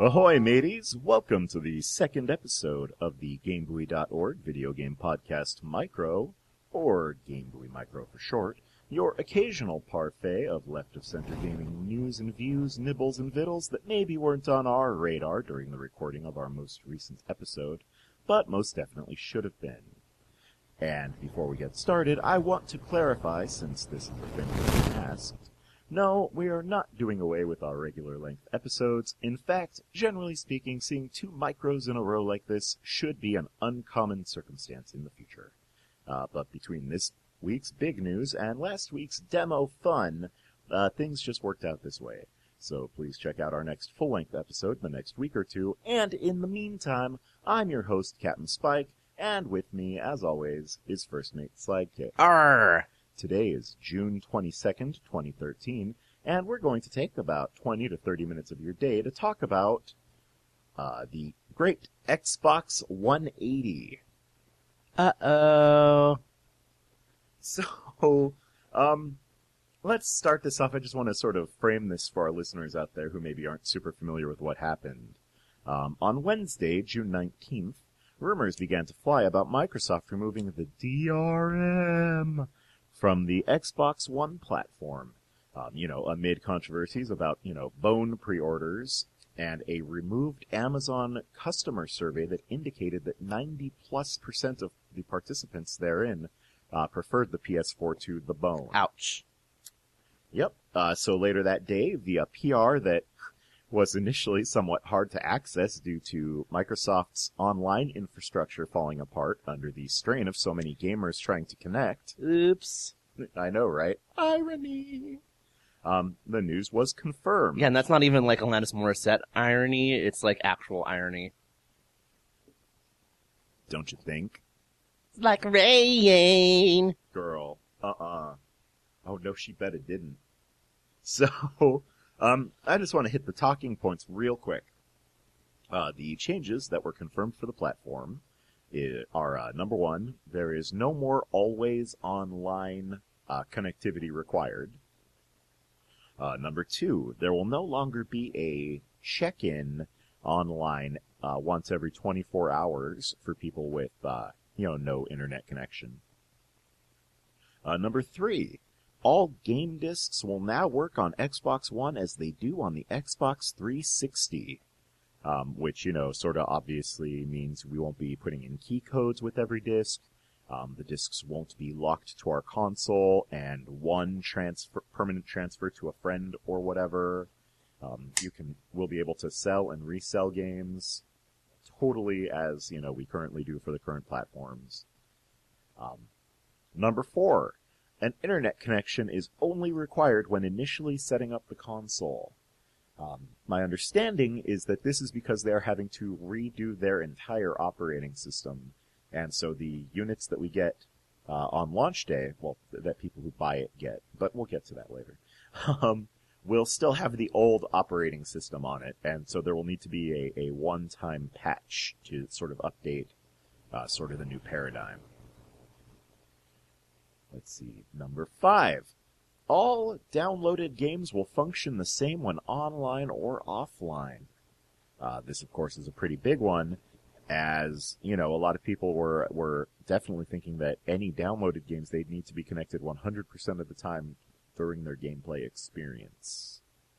Ahoy, mateys! Welcome to the second episode of the GameBuoy.org video game podcast Micro, or GameBuoy Micro for short, your occasional parfait of left-of-center gaming news and views, nibbles and vittles that maybe weren't on our radar during the recording of our most recent episode, but most definitely should have been. And before we get started, I want to clarify, since this has been asked, no, we are not doing away with our regular-length episodes. In fact, generally speaking, seeing 2 micros in a row like this should be an uncommon circumstance in the future. But between this week's big news and last week's demo fun, things just worked out this way. So please check out our next full-length episode in the next week or two, and in the meantime, I'm your host, Captain Spike, and with me, as always, is First Mate Slidekick. Arr! Today is June 22nd, 2013, and we're going to take about 20 to 30 minutes of your day to talk about the great Xbox 180. Uh-oh. So, let's start this off. I just want to sort of frame this for our listeners out there who maybe aren't super familiar with what happened. On Wednesday, June 19th, rumors began to fly about Microsoft removing the DRM from the Xbox One platform. Amid controversies about, bone pre-orders and a removed Amazon customer survey that indicated that 90+% of the participants therein preferred the PS4 to the bone. Ouch. Yep. So later that day, via PR that was initially somewhat hard to access due to Microsoft's online infrastructure falling apart under the strain of so many gamers trying to connect. Oops. I know, right? Irony. The news was confirmed. Yeah, and that's not even like Alanis Morissette irony, it's like actual irony. Don't you think? It's like rain. Girl. Oh no, she bet it didn't. So, I just want to hit the talking points real quick. The changes that were confirmed for the platform are, number 1, there is no more always online connectivity required. Number 2, there will no longer be a check-in online once every 24 hours for people with, no internet connection. Number 3, all game discs will now work on Xbox One as they do on the Xbox 360. Which, sort of obviously means we won't be putting in key codes with every disc. The discs won't be locked to our console and one permanent transfer to a friend or whatever. We'll be able to sell and resell games totally as, we currently do for the current platforms. Number 4, an internet connection is only required when initially setting up the console. My understanding is that this is because they're having to redo their entire operating system, and so the units that we get on launch day, well, that people who buy it get, but we'll get to that later, will still have the old operating system on it, and so there will need to be a one-time patch to sort of update sort of the new paradigm. Let's see, number 5. All downloaded games will function the same when online or offline. This, of course, is a pretty big one, as, a lot of people were definitely thinking that any downloaded games, they'd need to be connected 100% of the time during their gameplay experience.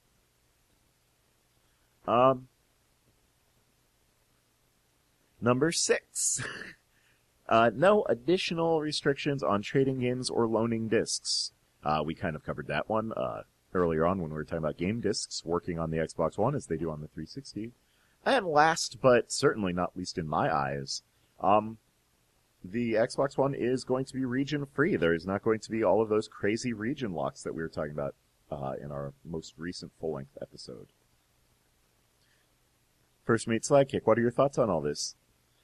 Number 6. No additional restrictions on trading games or loaning discs. We kind of covered that one earlier on when we were talking about game discs working on the Xbox One as they do on the 360. And last, but certainly not least in my eyes, the Xbox One is going to be region-free. There is not going to be all of those crazy region locks that we were talking about in our most recent full-length episode. First Mate Slidekick, what are your thoughts on all this?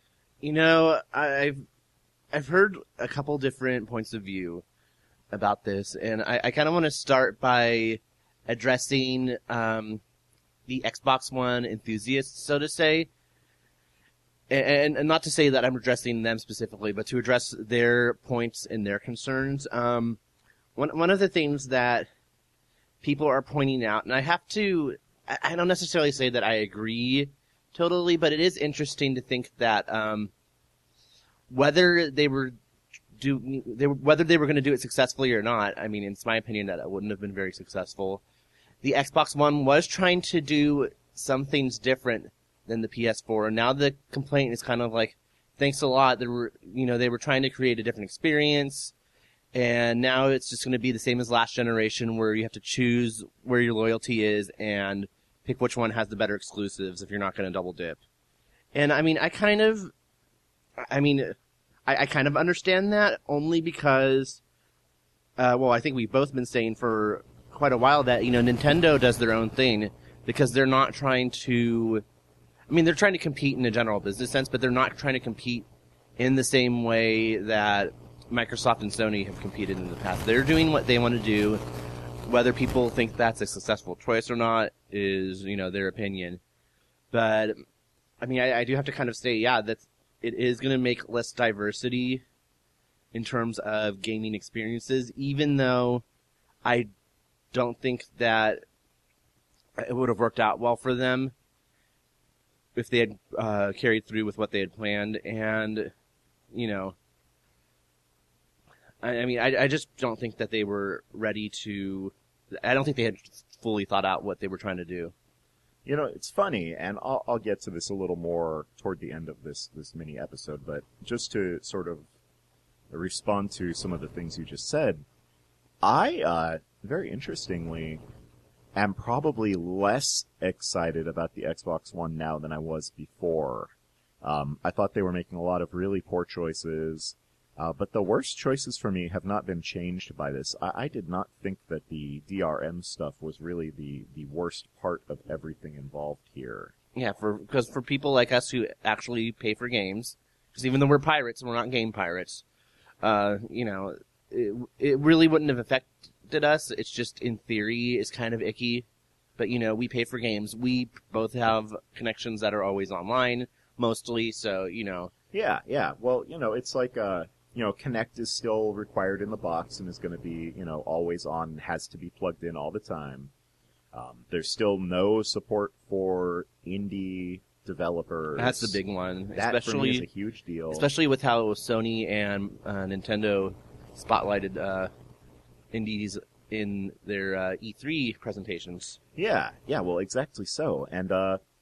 I've heard a couple different points of view about this, and I kind of want to start by addressing the Xbox One enthusiasts, so to say, and not to say that I'm addressing them specifically, but to address their points and their concerns. One of the things that people are pointing out, and I have to I don't necessarily say that I agree totally, but it is interesting to think that whether they were whether they were going to do it successfully or not. I mean, it's my opinion that it wouldn't have been very successful. The Xbox One was trying to do some things different than the PS4, and now the complaint is kind of like, thanks a lot. They were trying to create a different experience, and now it's just going to be the same as last generation, where you have to choose where your loyalty is and pick which one has the better exclusives if you're not going to double dip. And I mean, I kind of understand that, only because, I think we've both been saying for quite a while that, Nintendo does their own thing, because they're not trying to, they're trying to compete in a general business sense, but they're not trying to compete in the same way that Microsoft and Sony have competed in the past. They're doing what they want to do. Whether people think that's a successful choice or not is, their opinion. But, I do have to kind of say, that it is going to make less diversity in terms of gaming experiences, even though I don't think that it would have worked out well for them if they had carried through with what they had planned. And, I just don't think that they were ready to... I don't think they had fully thought out what they were trying to do. It's funny, and I'll get to this a little more toward the end of this mini episode, but just to sort of respond to some of the things you just said, I, very interestingly, am probably less excited about the Xbox One now than I was before. I thought they were making a lot of really poor choices, but the worst choices for me have not been changed by this. I did not think that the DRM stuff was really the worst part of everything involved here. Yeah, because for people like us who actually pay for games, because even though we're pirates and we're not game pirates, it really wouldn't have affected us. It's just, in theory, it's kind of icky. But, we pay for games. We both have connections that are always online, mostly, so, Yeah. Well, it's like, Kinect is still required in the box and is going to be, always on, has to be plugged in all the time. There's still no support for indie developers. That's the big one. That, especially, for me, is a huge deal. Especially with how Sony and Nintendo spotlighted indies in their E3 presentations. Yeah, well, exactly so. And,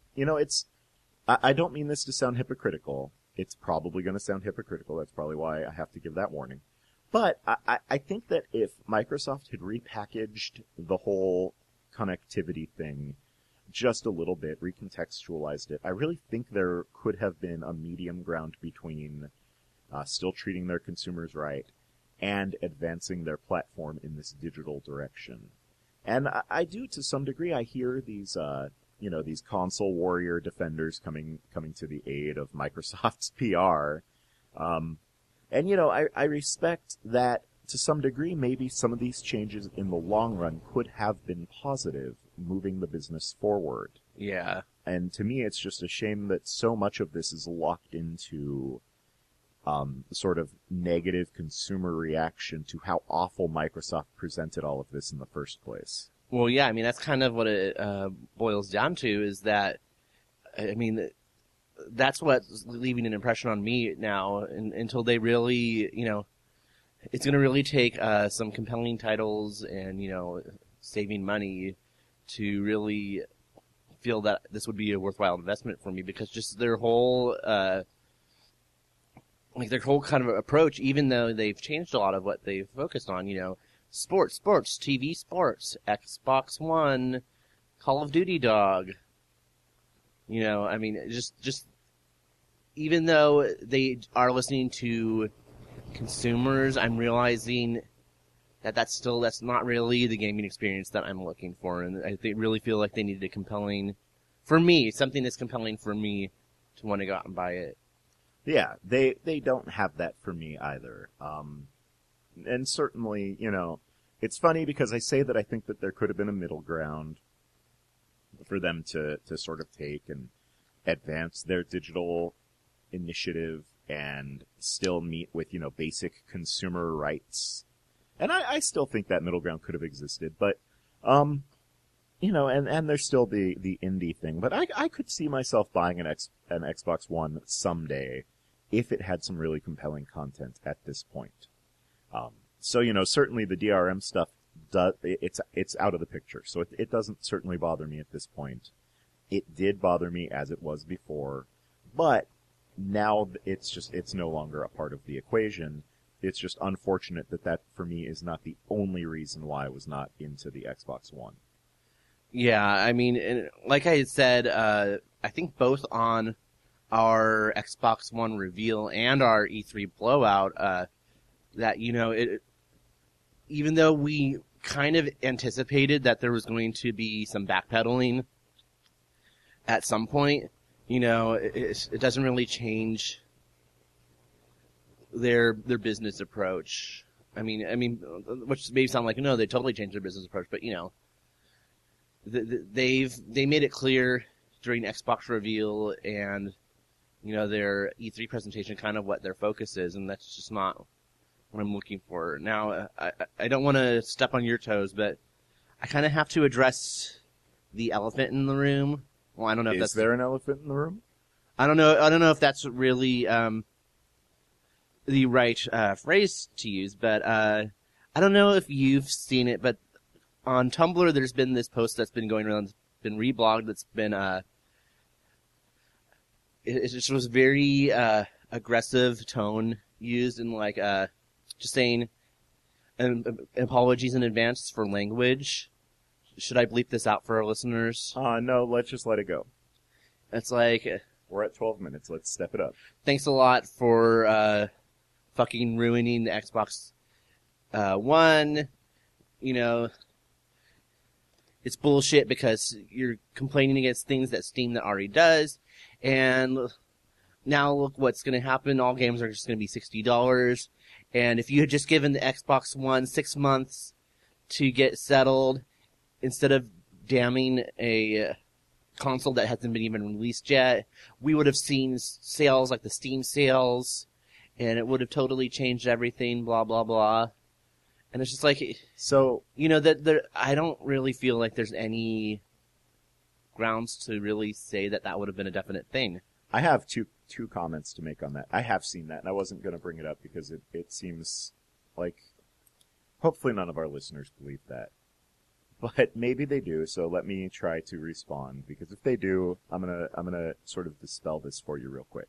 I don't mean this to sound hypocritical. It's probably going to sound hypocritical. That's probably why I have to give that warning. But I think that if Microsoft had repackaged the whole connectivity thing just a little bit, recontextualized it, I really think there could have been a medium ground between still treating their consumers right and advancing their platform in this digital direction. And I do, to some degree, I hear these these console warrior defenders coming to the aid of Microsoft's PR. I respect that to some degree. Maybe some of these changes in the long run could have been positive, moving the business forward. Yeah. And to me, it's just a shame that so much of this is locked into sort of negative consumer reaction to how awful Microsoft presented all of this in the first place. Well, yeah, that's kind of what it boils down to, is that, that's what's leaving an impression on me now, until they really, it's going to really take some compelling titles and, saving money to really feel that this would be a worthwhile investment for me, because just their whole kind of approach, even though they've changed a lot of what they've focused on, sports, TV sports, Xbox One, Call of Duty dog. Just even though they are listening to consumers, I'm realizing that that's not really the gaming experience that I'm looking for, and I really feel like they needed something that's compelling for me to want to go out and buy it. Yeah, they don't have that for me either. And certainly, it's funny because I say that I think that there could have been a middle ground for them to sort of take and advance their digital initiative and still meet with, basic consumer rights. And I still think that middle ground could have existed, but, and there's still the indie thing, but I could see myself buying an Xbox One someday if it had some really compelling content at this point. So certainly the DRM stuff it's out of the picture, so it doesn't certainly bother me at this point. It did bother me as it was before, but now it's no longer a part of the equation. It's just unfortunate that for me is not the only reason why I was not into the Xbox One. Yeah, I mean, and like I had said, I think both on our Xbox One reveal and our E3 blowout, that, even though we kind of anticipated that there was going to be some backpedaling at some point, it doesn't really change their business approach. I mean, which may sound like, no, they totally changed their business approach, but, they made it clear during Xbox reveal and, their E3 presentation kind of what their focus is, and that's just not what I'm looking for. Now, I don't want to step on your toes, but I kind of have to address the elephant in the room. Well, I don't know if that's... Is there an elephant in the room? I don't know if that's really the right phrase to use, but I don't know if you've seen it, but on Tumblr there's been this post that's been going around, been reblogged, that's been it just was very aggressive tone used, and like just saying apologies in advance for language. Should I bleep this out for our listeners? No, let's just let it go. It's like... We're at 12 minutes. Let's step it up. Thanks a lot for fucking ruining the Xbox One. It's bullshit because you're complaining against things that Steam that already does. And now look what's going to happen. All games are just going to be $60. And if you had just given the Xbox One 6 months to get settled, instead of damning a console that hasn't been even released yet, we would have seen sales like the Steam sales, and it would have totally changed everything, blah, blah, blah. And it's just like... So... I don't really feel like there's any grounds to really say that would have been a definite thing. I have two comments to make on that. I have seen that, and I wasn't going to bring it up because it seems like... Hopefully none of our listeners believe that. But maybe they do, so let me try to respond, because if they do, I'm gonna sort of dispel this for you real quick.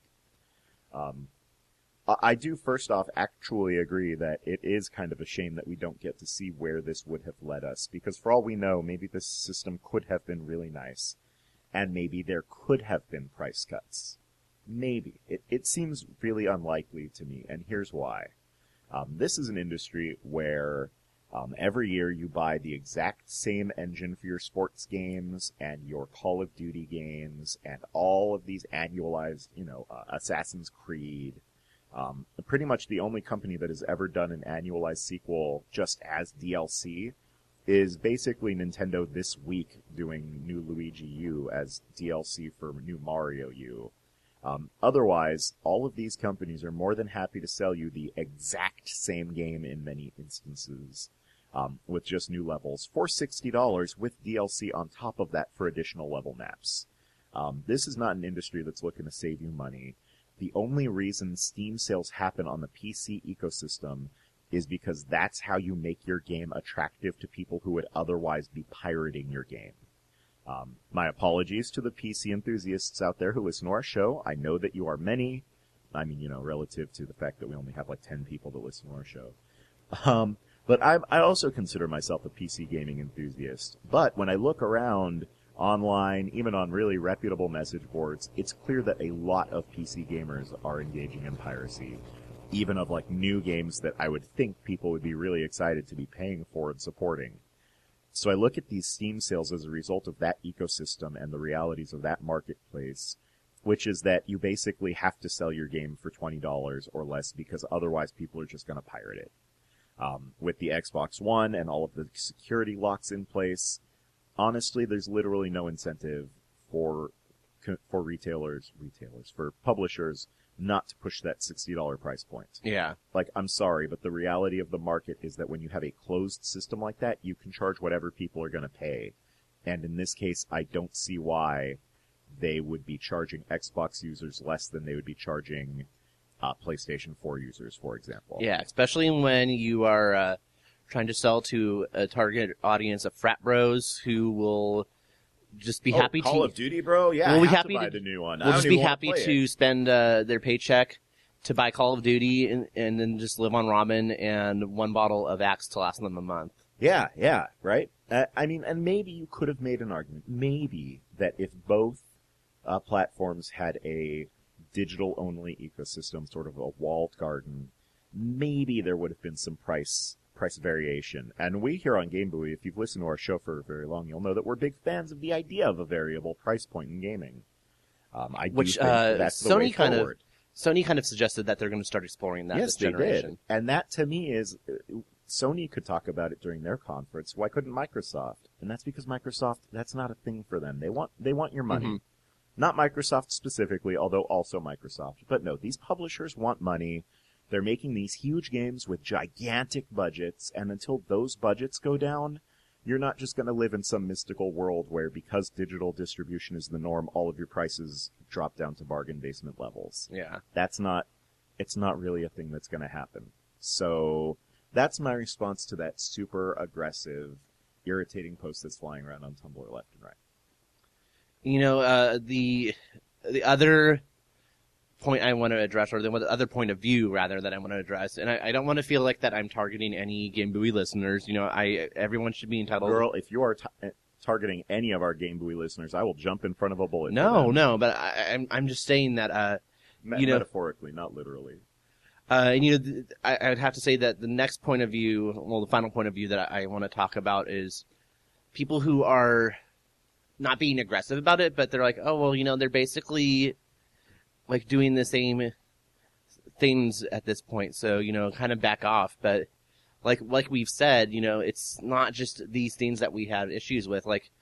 I do first off actually agree that it is kind of a shame that we don't get to see where this would have led us, because for all we know, maybe this system could have been really nice, and maybe there could have been price cuts. Maybe. It seems really unlikely to me, and here's why. This is an industry where every year you buy the exact same engine for your sports games and your Call of Duty games and all of these annualized, Assassin's Creed. Pretty much the only company that has ever done an annualized sequel just as DLC is basically Nintendo this week doing New Luigi U as DLC for New Mario U. Otherwise, all of these companies are more than happy to sell you the exact same game in many instances. With just new levels for $60 with DLC on top of that for additional level maps. This is not an industry that's looking to save you money. The only reason Steam sales happen on the PC ecosystem is because that's how you make your game attractive to people who would otherwise be pirating your game. My apologies to the PC enthusiasts out there who listen to our show. I know that you are many. I mean, relative to the fact that we only have like 10 people that listen to our show. But I also consider myself a PC gaming enthusiast. But when I look around online, even on really reputable message boards, it's clear that a lot of PC gamers are engaging in piracy. Even of like new games that I would think people would be really excited to be paying for and supporting. So I look at these Steam sales as a result of that ecosystem and the realities of that marketplace, which is that you basically have to sell your game for $20 or less because otherwise people are just going to pirate it. With the Xbox One and all of the security locks in place, honestly, there's literally no incentive for publishers not to push that $60 price point. Yeah. Like, I'm sorry, but the reality of the market is that when you have a closed system like that, you can charge whatever people are going to pay. And in this case, I don't see why they would be charging Xbox users less than they would be charging PlayStation 4 users, for example. Yeah, especially when you are trying to sell to a target audience of frat bros who will just be happy Call to... of Duty, bro? Yeah, We'll I be have happy to buy to- the new one. We'll just be happy to to spend their paycheck to buy Call of Duty and then just live on ramen and one bottle of Axe to last them a month. Yeah, right? I mean, and maybe you could have made an argument, maybe, that if both platforms had a digital-only ecosystem, sort of a walled garden, maybe there would have been some price variation. And we here on Game Buoy, if you've listened to our show for very long, you'll know that we're big fans of the idea of a variable price point in gaming. I do Which think that's the way forward. Sony kind of suggested that they're going to start exploring that this Yes, they generation. did. And that, to me, is... Sony could talk about it during their conference. Why couldn't Microsoft? And that's because Microsoft, that's not a thing for them. They want your money. Mm-hmm. Not Microsoft specifically, although also Microsoft. But no, these publishers want money. They're making these huge games with gigantic budgets, and until those budgets go down, you're not just going to live in some mystical world where, because digital distribution is the norm, all of your prices drop down to bargain basement levels. Yeah. It's not really a thing that's going to happen. So that's my response to that super aggressive, irritating post that's flying around on Tumblr left and right. You know, the other point I want to address, or the other point of view, rather, that I want to address, and I don't want to feel like that I'm targeting any Game Buoy listeners. You know, everyone should be entitled... Girl, if you are targeting any of our Game Buoy listeners, I will jump in front of a bullet. No, but I'm just saying that, metaphorically, not literally. And you know, I would have to say that the next point of view, well, the final point of view that I want to talk about is people who are not being aggressive about it, but they're like, oh, well, you know, they're basically like doing the same things at this point, so, you know, kind of back off. But like we've said, you know, it's not just these things that we have issues with. Like,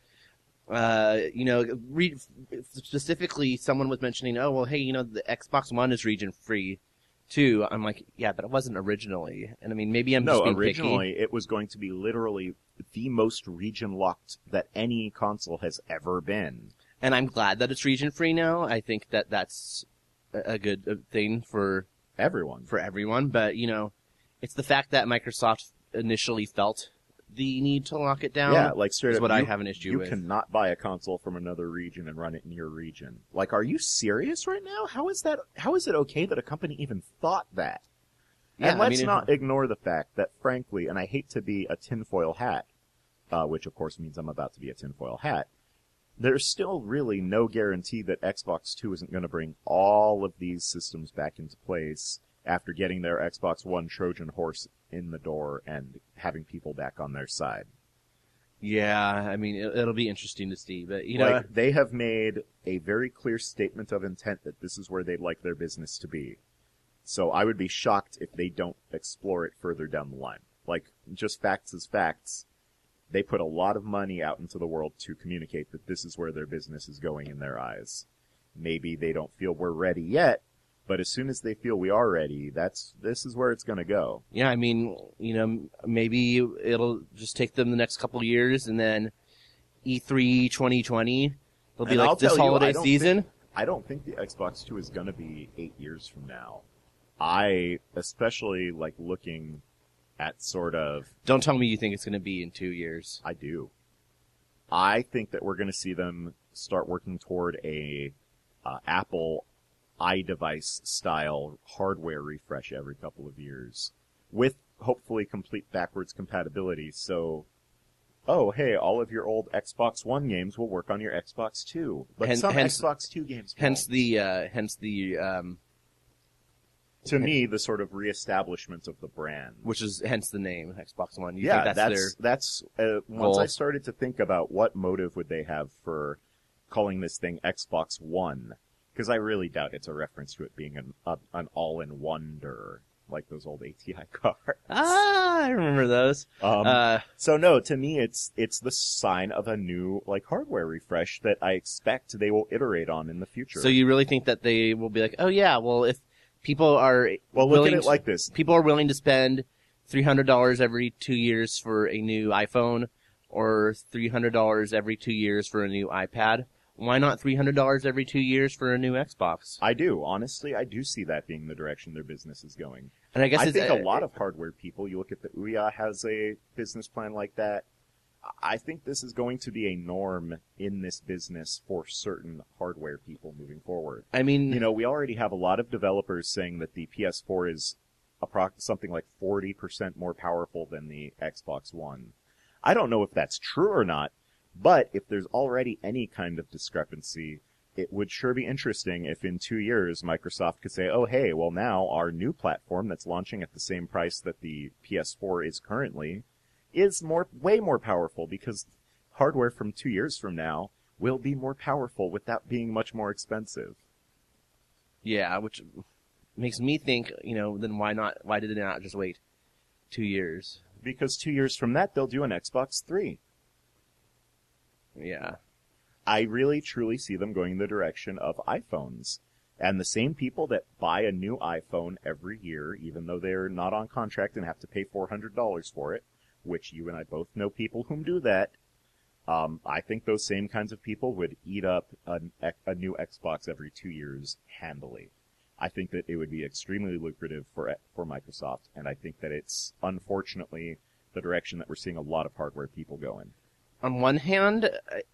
you know, specifically, someone was mentioning, oh, well, hey, you know, the Xbox One is region free too. I'm like, yeah, but it wasn't originally. And I mean, maybe I'm just being originally picky. It was going to be literally the most region locked that any console has ever been. And I'm glad that it's region free now. I think that that's a good thing for everyone. But, you know, it's the fact that Microsoft initially felt the need to lock it down. Yeah, like straight is up, what I have an issue with. You cannot buy a console from another region and run it in your region. Like, are you serious right now? How is it okay that a company even thought that? Yeah, and let's not ignore the fact that, frankly, and I hate to be a tinfoil hat, which of course means I'm about to be a tinfoil hat, there's still really no guarantee that Xbox 2 isn't going to bring all of these systems back into place after getting their Xbox One Trojan horse in the door and having people back on their side. Yeah, I mean, it'll be interesting to see, but, you know... Like, they have made a very clear statement of intent that this is where they'd like their business to be. So I would be shocked if they don't explore it further down the line. Like, just facts as facts. They put a lot of money out into the world to communicate that this is where their business is going in their eyes. Maybe they don't feel we're ready yet, but as soon as they feel we are ready, this is where it's going to go. Yeah, I mean, you know, maybe it'll just take them the next couple of years, and then E3 2020, it'll be like this holiday season. I don't think the Xbox 2 is going to be 8 years from now. I especially like looking at sort of... Don't tell me you think it's going to be in 2 years. I do. I think that we're going to see them start working toward a Apple iDevice style hardware refresh every couple of years with hopefully complete backwards compatibility. So, oh, hey, all of your old Xbox One games will work on your Xbox 2. But some Xbox 2 games won't. To me, the sort of reestablishment of the brand. Which is hence the name, Xbox One. You think that's once I started to think about what motive would they have for calling this thing Xbox One, because I really doubt it's a reference to it being an all-in-wonder, like those old ATI cars. Ah, I remember those. So no, to me, it's the sign of a new, like, hardware refresh that I expect they will iterate on in the future. So you really think that they will be like, oh yeah, well, if people are look at it like this. People are willing to spend $300 every 2 years for a new iPhone. or $300 every 2 years for a new iPad. Why not $300 every 2 years for a new Xbox? I do. Honestly, I do see that being the direction their business is going. And I guess I think a lot of hardware people, you look at the Ouya has a business plan like that. I think this is going to be a norm in this business for certain hardware people moving forward. I mean, You know, we already have a lot of developers saying that the PS4 is something like 40% more powerful than the Xbox One. I don't know if that's true or not, but if there's already any kind of discrepancy, it would sure be interesting if in 2 years Microsoft could say, oh hey, well now our new platform that's launching at the same price that the PS4 is currently is way more powerful, because hardware from 2 years from now will be more powerful without being much more expensive. yeah, which makes me think, then why did they not just wait 2 years? Because 2 years from that, they'll do an Xbox 3. Yeah. I really, truly see them going in the direction of iPhones. And the same people that buy a new iPhone every year, even though they're not on contract and have to pay $400 for it, which you and I both know people whom do that, I think those same kinds of people would eat up a new Xbox every 2 years handily. I think that it would be extremely lucrative for Microsoft, and I think that it's, unfortunately, the direction that we're seeing a lot of hardware people go in. On one hand,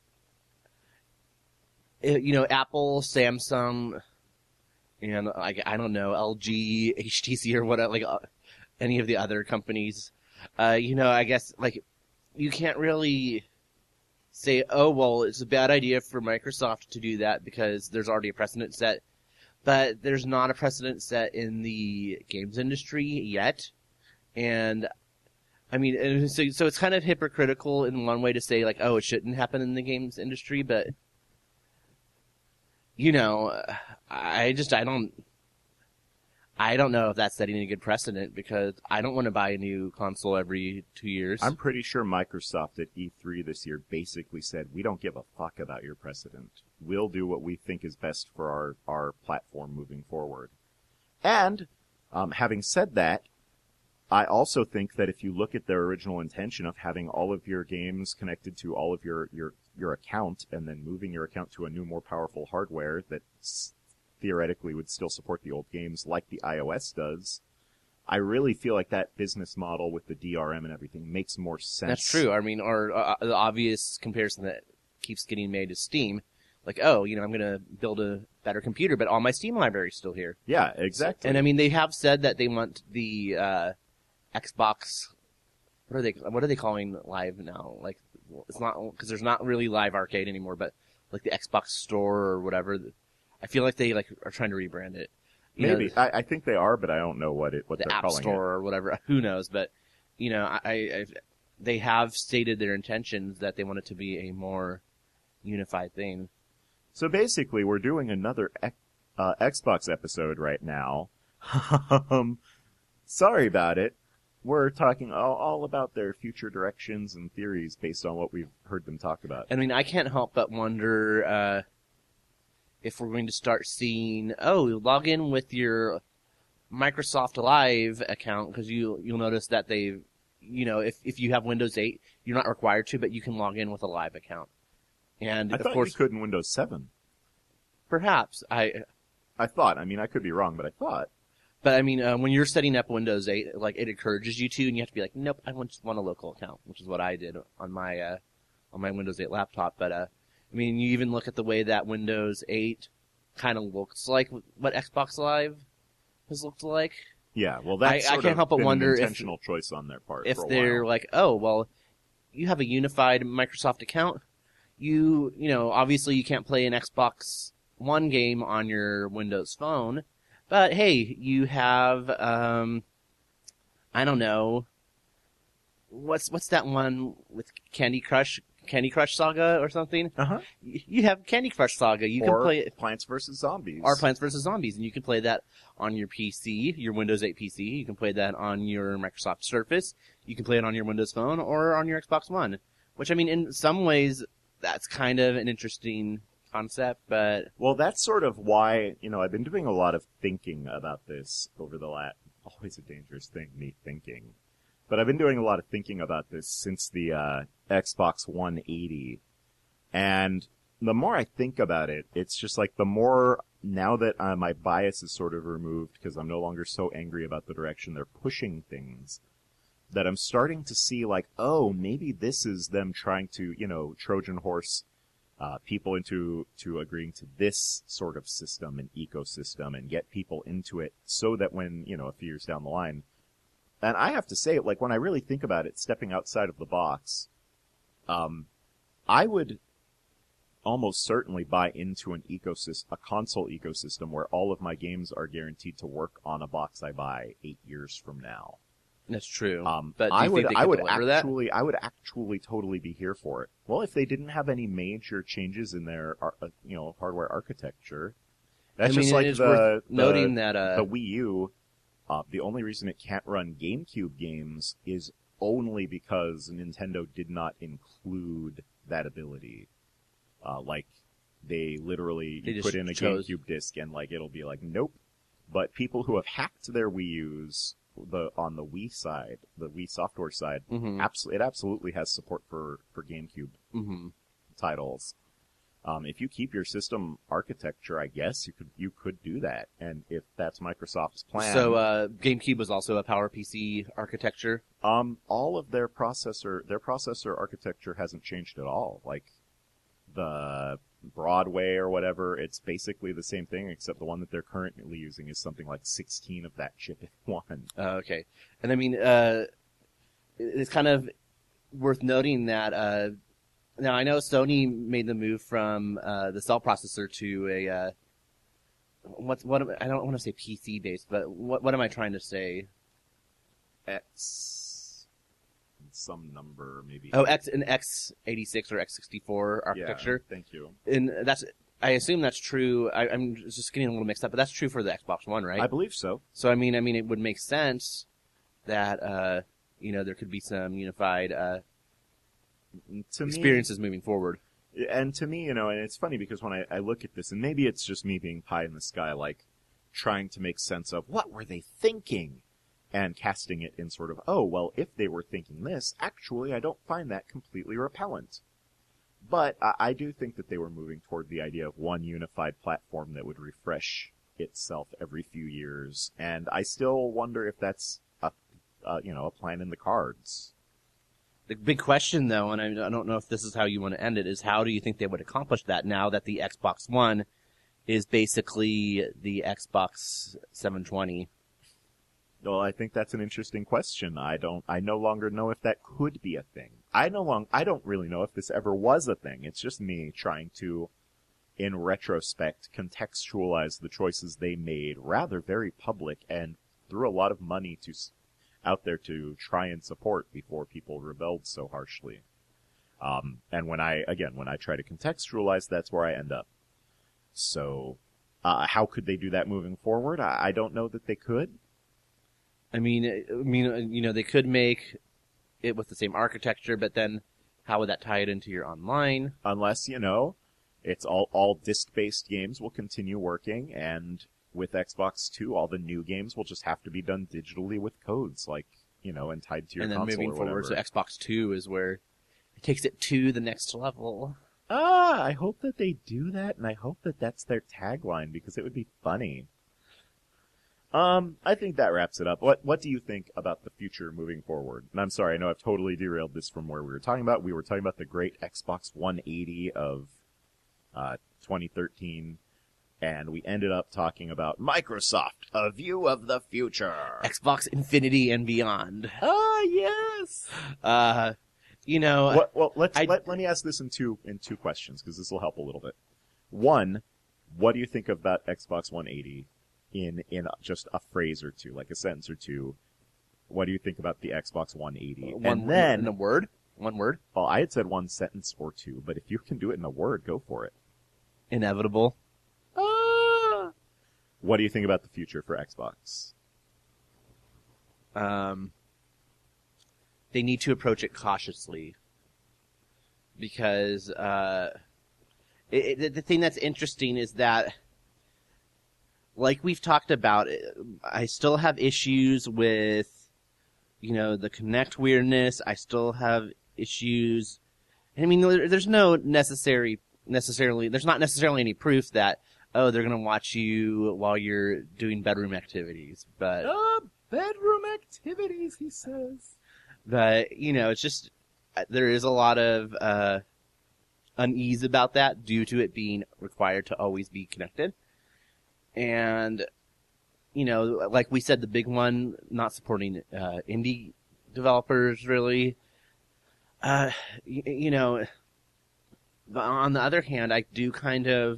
Apple, Samsung, and I don't know, LG, HTC, or whatever, any of the other companies. I guess you can't really say, oh well, it's a bad idea for Microsoft to do that because there's already a precedent set. But there's not a precedent set in the games industry yet, and I mean, so it's kind of hypocritical in one way to say oh, it shouldn't happen in the games industry, but I don't know if that's setting a good precedent, because I don't want to buy a new console every 2 years. I'm pretty sure Microsoft at E3 this year basically said, we don't give a fuck about your precedent. We'll do what we think is best for our platform moving forward. And, having said that, I also think that if you look at their original intention of having all of your games connected to all of your account, and then moving your account to a new, more powerful hardware that theoretically would still support the old games like the iOS does, I really feel like that business model with the DRM and everything makes more sense. That's true. I mean, or the obvious comparison that keeps getting made is Steam. I'm going to build a better computer, but all my Steam library is still here. Yeah, exactly. And I mean, they have said that they want the Xbox. What are they calling Live now? It's not, because there's not really Live Arcade anymore, but the Xbox Store or whatever. I feel like they are trying to rebrand it. Maybe. I think they are, but I don't know what they're calling it. The App Store or whatever. Who knows? But they have stated their intentions that they want it to be a more unified thing. So basically, we're doing another Xbox episode right now. Sorry about it. We're talking all about their future directions and theories based on what we've heard them talk about. I mean, I can't help but wonder if we're going to start seeing, log in with your Microsoft Live account, because you'll notice that they've, if you have Windows 8, you're not required to, but you can log in with a Live account. And I of thought course, you could in Windows 7. Perhaps. I thought. I mean, I could be wrong, but I thought. But I mean, when you're setting up Windows 8, it encourages you to, and you have to be like, nope, I just want a local account, which is what I did on my Windows 8 laptop. But I mean, you even look at the way that Windows 8 kind of looks like what Xbox Live has looked like. Yeah, well, that's I can't help but wonder an intentional choice on their part. If for a they're while. you have a unified Microsoft account. Obviously you can't play an Xbox One game on your Windows phone, but hey, you have, I don't know, what's that one with Candy Crush Saga or something? Uh-huh. You have Candy Crush Saga. You can play Plants vs. Zombies. Or Plants vs. Zombies, and you can play that on your PC, your Windows 8 PC. You can play that on your Microsoft Surface. You can play it on your Windows Phone or on your Xbox One. Which, I mean, in some ways, that's kind of an interesting concept, but... Well, that's sort of why, I've been doing a lot of thinking about this over the last... Always a dangerous thing, me thinking. But I've been doing a lot of thinking about this since the Xbox 180. And the more I think about it, it's just like the more, now that my bias is sort of removed because I'm no longer so angry about the direction they're pushing things, that I'm starting to see like, oh, maybe this is them trying to, Trojan horse people into agreeing to this sort of system and ecosystem and get people into it so that when, a few years down the line. And I have to say, like, when I really think about it, stepping outside of the box, I would almost certainly buy into a console ecosystem where all of my games are guaranteed to work on a box I buy 8 years from now. That's true. But I would actually totally be here for it. Well, if they didn't have any major changes in their, hardware architecture, that's just like worth noting that the Wii U. The only reason it can't run GameCube games is only because Nintendo did not include that ability. They literally put in a GameCube disc and it'll be like, nope. But people who have hacked their Wii U's on the Wii side, the Wii software side, it absolutely has support for GameCube titles. If you keep your system architecture, I guess you could do that, and if that's Microsoft's plan. So GameCube was also a PowerPC architecture. All of their processor architecture hasn't changed at all. Like the Broadway or whatever, it's basically the same thing, except the one that they're currently using is something like 16 of that chip in one. Okay, and I mean, it's kind of worth noting that. Now, I know Sony made the move from the cell processor to a I don't want to say PC based, but what am I trying to say? Some number maybe. Oh, an x86 or x64 architecture. Yeah, thank you. And I assume that's true. I'm just getting a little mixed up, but that's true for the Xbox One, right? I believe so. So I mean, it would make sense that there could be some unified experiences moving forward. And to me, and it's funny because when I look at this, and maybe it's just me being pie in the sky, like trying to make sense of what were they thinking, and casting it in sort of, oh, well, if they were thinking this, actually, I don't find that completely repellent. But I do think that they were moving toward the idea of one unified platform that would refresh itself every few years, and I still wonder if that's a plan in the cards. The big question, though, and I don't know if this is how you want to end it, is how do you think they would accomplish that now that the Xbox One is basically the Xbox 720? Well, I think that's an interesting question. I no longer know if that could be a thing. I don't really know if this ever was a thing. It's just me trying to, in retrospect, contextualize the choices they made, rather very public, and threw a lot of money out there to try and support before people rebelled so harshly. And when I try to contextualize, that's where I end up. So, how could they do that moving forward? I don't know that they could. I mean, they could make it with the same architecture, but then how would that tie it into your online? Unless, it's all disc-based games will continue working, and with Xbox 2, all the new games will just have to be done digitally with codes, and tied to your console or whatever. And then moving forward, so Xbox 2 is where it takes it to the next level. I hope that they do that, and I hope that that's their tagline, because it would be funny. I think that wraps it up. What do you think about the future moving forward? And I'm sorry, I know I've totally derailed this from where we were talking about. We were talking about the great Xbox 180 of 2013, and we ended up talking about Microsoft, a view of the future. Xbox Infinity and beyond. Yes! Let me ask this in two questions, because this will help a little bit. One, what do you think of that Xbox 180? In just a phrase or two, like a sentence or two, what do you think about the Xbox 180? And then in a word? One word? Well, I had said one sentence or two, but if you can do it in a word, go for it. Inevitable. What do you think about the future for Xbox? They need to approach it cautiously. Because the thing that's interesting is that, like we've talked about, I still have issues with, the Kinect weirdness. I still have issues. I mean, there's not necessarily any proof that, oh, they're going to watch you while you're doing bedroom activities. But bedroom activities, he says. But, it's just, there is a lot of unease about that due to it being required to always be connected. And, like we said, the big one, not supporting indie developers, really. But on the other hand, I do kind of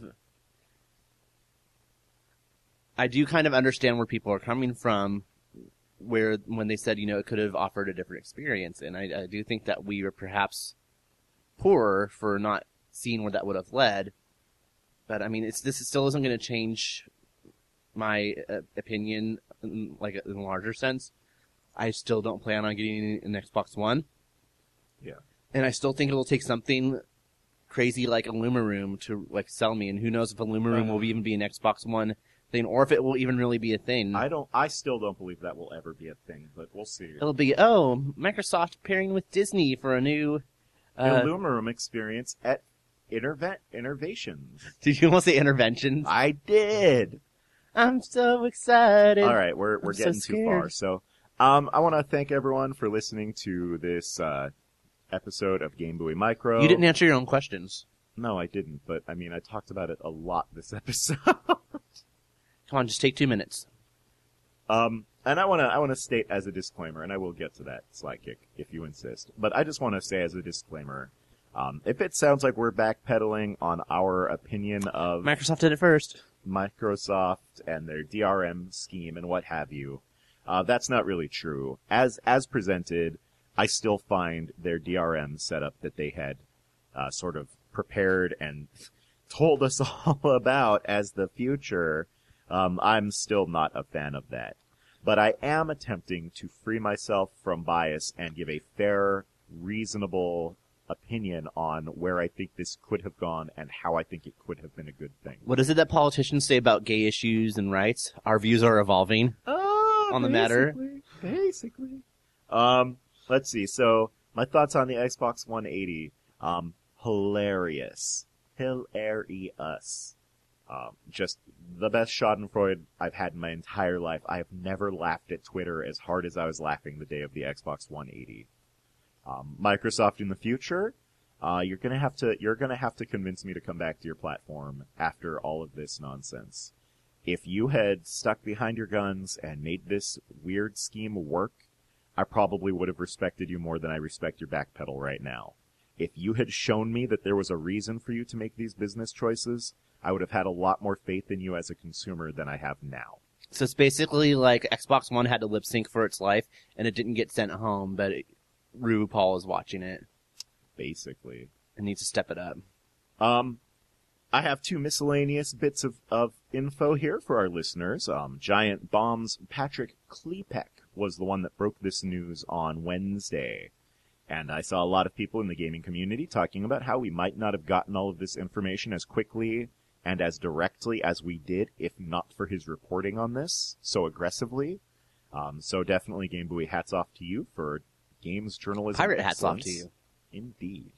understand where people are coming from, when they said, it could have offered a different experience. And I do think that we were perhaps poorer for not seeing where that would have led. But I mean, this still isn't going to change my opinion, in a larger sense. I still don't plan on getting an Xbox One. Yeah. And I still think it'll take something crazy like Illumaroom to sell me. And who knows if Illumaroom will even be an Xbox One thing, or if it will even really be a thing. I still don't believe that will ever be a thing, but we'll see. It'll be, Microsoft pairing with Disney for a new Illumaroom experience at Innovations. Did you almost say Interventions? I did. I'm so excited. All right, we're getting too far. So, I want to thank everyone for listening to this episode of Game Buoy Micro. You didn't answer your own questions. No, I didn't. But I mean, I talked about it a lot this episode. Come on, just take 2 minutes. And I want to state as a disclaimer, and I will get to that, Slykick, if you insist. But I just want to say as a disclaimer, if it sounds like we're backpedaling on our opinion of Microsoft did it first. Microsoft and their DRM scheme and what have you, that's not really true. As presented, I still find their DRM setup that they had sort of prepared and told us all about as the future. I'm still not a fan of that. But I am attempting to free myself from bias and give a fair, reasonable opinion on where I think this could have gone and how I think it could have been a good thing. What is it that politicians say about gay issues and rights? Our views are evolving on the matter. Basically. Let's see. So, my thoughts on the Xbox 180. Hilarious. Just the best schadenfreude I've had in my entire life. I have never laughed at Twitter as hard as I was laughing the day of the Xbox 180. Microsoft in the future, you're gonna have to convince me to come back to your platform after all of this nonsense. If you had stuck behind your guns and made this weird scheme work, I probably would have respected you more than I respect your backpedal right now. If you had shown me that there was a reason for you to make these business choices, I would have had a lot more faith in you as a consumer than I have now. So it's basically like Xbox One had to lip sync for its life, and it didn't get sent home, but RuPaul is watching it. Basically. It needs to step it up. I have 2 miscellaneous bits of info here for our listeners. Giant Bomb's Patrick Klepek was the one that broke this news on Wednesday. And I saw a lot of people in the gaming community talking about how we might not have gotten all of this information as quickly and as directly as we did if not for his reporting on this so aggressively. So definitely Game Buoy, hats off to you for games journalism. Pirate hats off to you. Indeed.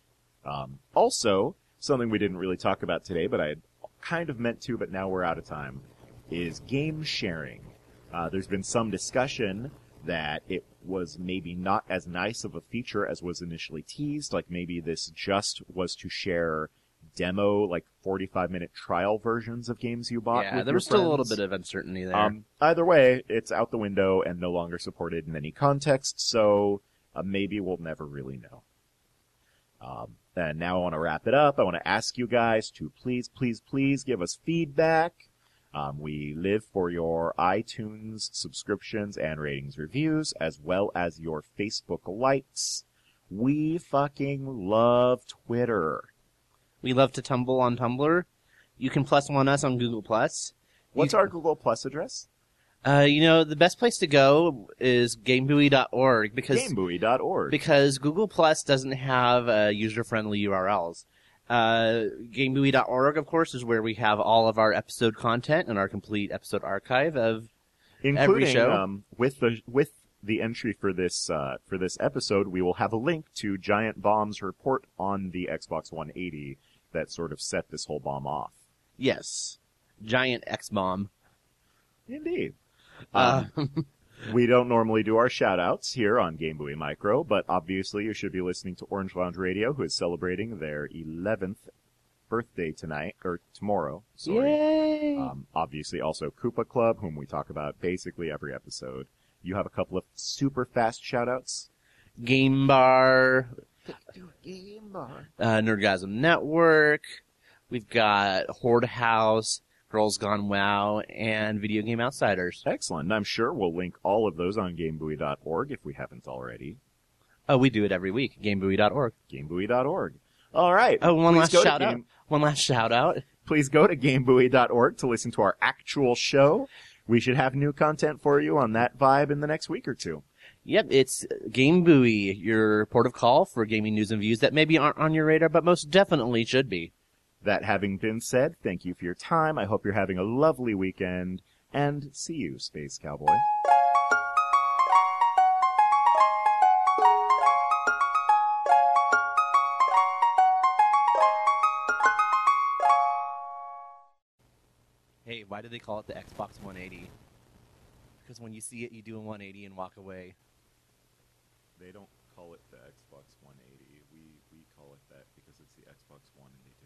Also, something we didn't really talk about today, but I had kind of meant to, but now we're out of time, is game sharing. There's been some discussion that it was maybe not as nice of a feature as was initially teased, like maybe this just was to share demo, 45-minute trial versions of games you bought with your friends. Yeah, there was still a little bit of uncertainty there. Either way, it's out the window and no longer supported in any context, so maybe we'll never really know. And now I want to wrap it up. I want to ask you guys to please, please, please give us feedback. We live for your iTunes subscriptions and ratings reviews, as well as your Facebook likes. We fucking love Twitter. We love to tumble on Tumblr. You can +1 us on Google+. What's our Google Plus address? The best place to go is GameBuoy.org because Google Plus doesn't have user-friendly URLs. GameBuoy.org, of course, is where we have all of our episode content and our complete episode archive of every show. With the entry for this episode, we will have a link to Giant Bomb's report on the Xbox 180 that sort of set this whole bomb off. Yes. Giant X-Bomb. Indeed. Uh, We don't normally do our shout-outs here on Game Buoy Micro, but obviously you should be listening to Orange Lounge Radio, who is celebrating their 11th birthday tonight, or tomorrow, sorry. Yay! Obviously also Koopa Club, whom we talk about basically every episode. You have a couple of super fast shout-outs? Game Bar. Game Bar. Nerdgasm Network. We've got Horde House, Girls Gone WoW, and Video Game Outsiders. Excellent. And I'm sure we'll link all of those on GameBuoy.org if we haven't already. Oh, we do it every week. GameBuoy.org. GameBuoy.org. All right. Oh, one Please last go to shout out. One last shout out. Please go to GameBuoy.org to listen to our actual show. We should have new content for you on that vibe in the next week or two. Yep, it's Game Buoy, your port of call for gaming news and views that maybe aren't on your radar, but most definitely should be. That having been said, thank you for your time. I hope you're having a lovely weekend, and see you, Space Cowboy. Hey, why do they call it the Xbox 180? Because when you see it, you do a 180 and walk away. They don't call it the Xbox 180. We call it that because it's the Xbox One and they